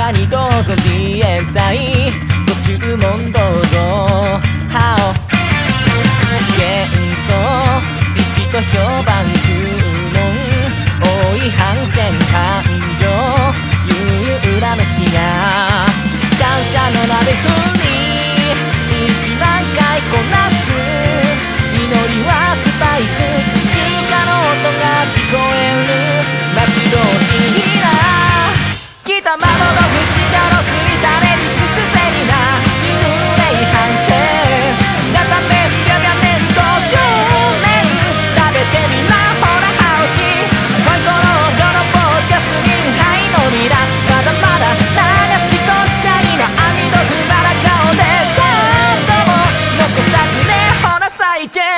かにどうぞ現在ご注文どうぞはお幻想一と評判注文多い反戦感情ゆうら飯が感謝の鍋振り1万回こなす祈りはスパイス中華の音が聞こえる待ち遠しいな来た窓の縁じゃろすいたれにつくせにな幽霊反省片面ビャビャ面と正面食べてみなほらハウチホイコローショのポージャスミンハイのミラまだまだ流しとっちゃいな網のふばら顔で何度も残さずねほら最低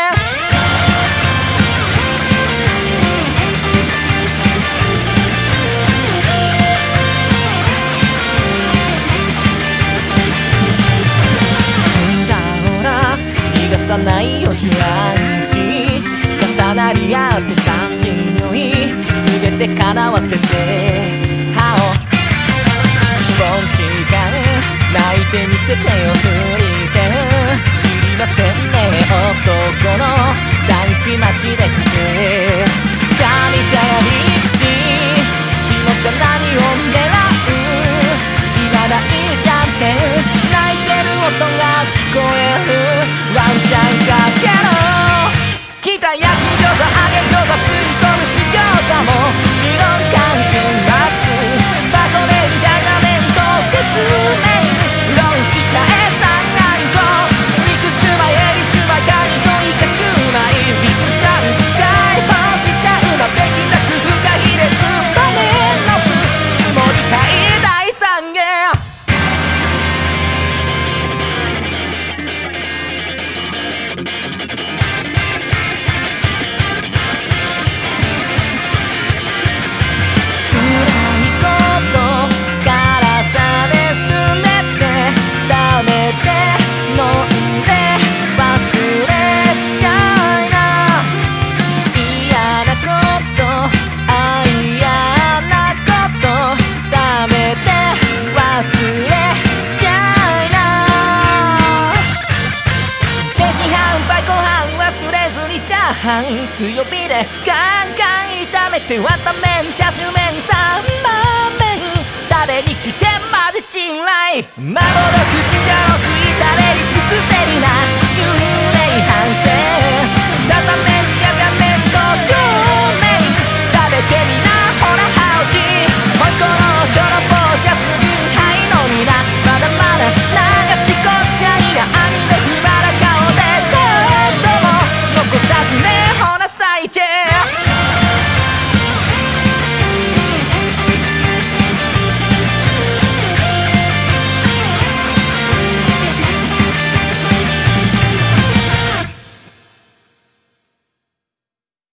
ないよしあんし重なり合って感じのいい全て叶わせて歯をぼんちかん泣いてみせてよ振り手知りませんね男の短期待ちでかけ上茶屋リッチ下茶何を狙う今ないシャンテン泣いてる音が聞こえるワンチャンかけろ来た焼き餃子揚げ餃子吸い込むし餃子もちろん感心ますバコ麺じゃが麺と説明論しちゃえ三あんこ肉シュマイエビシュマイカニとイカシュマイリップシャン解放しちゃうのべきなくフカヒレツバメンのつもりたい大歓迎強火でガンガン炒めてわた麺チャーシュー麺サンマー麺食べに来てマジチンライマボロフチンジャロス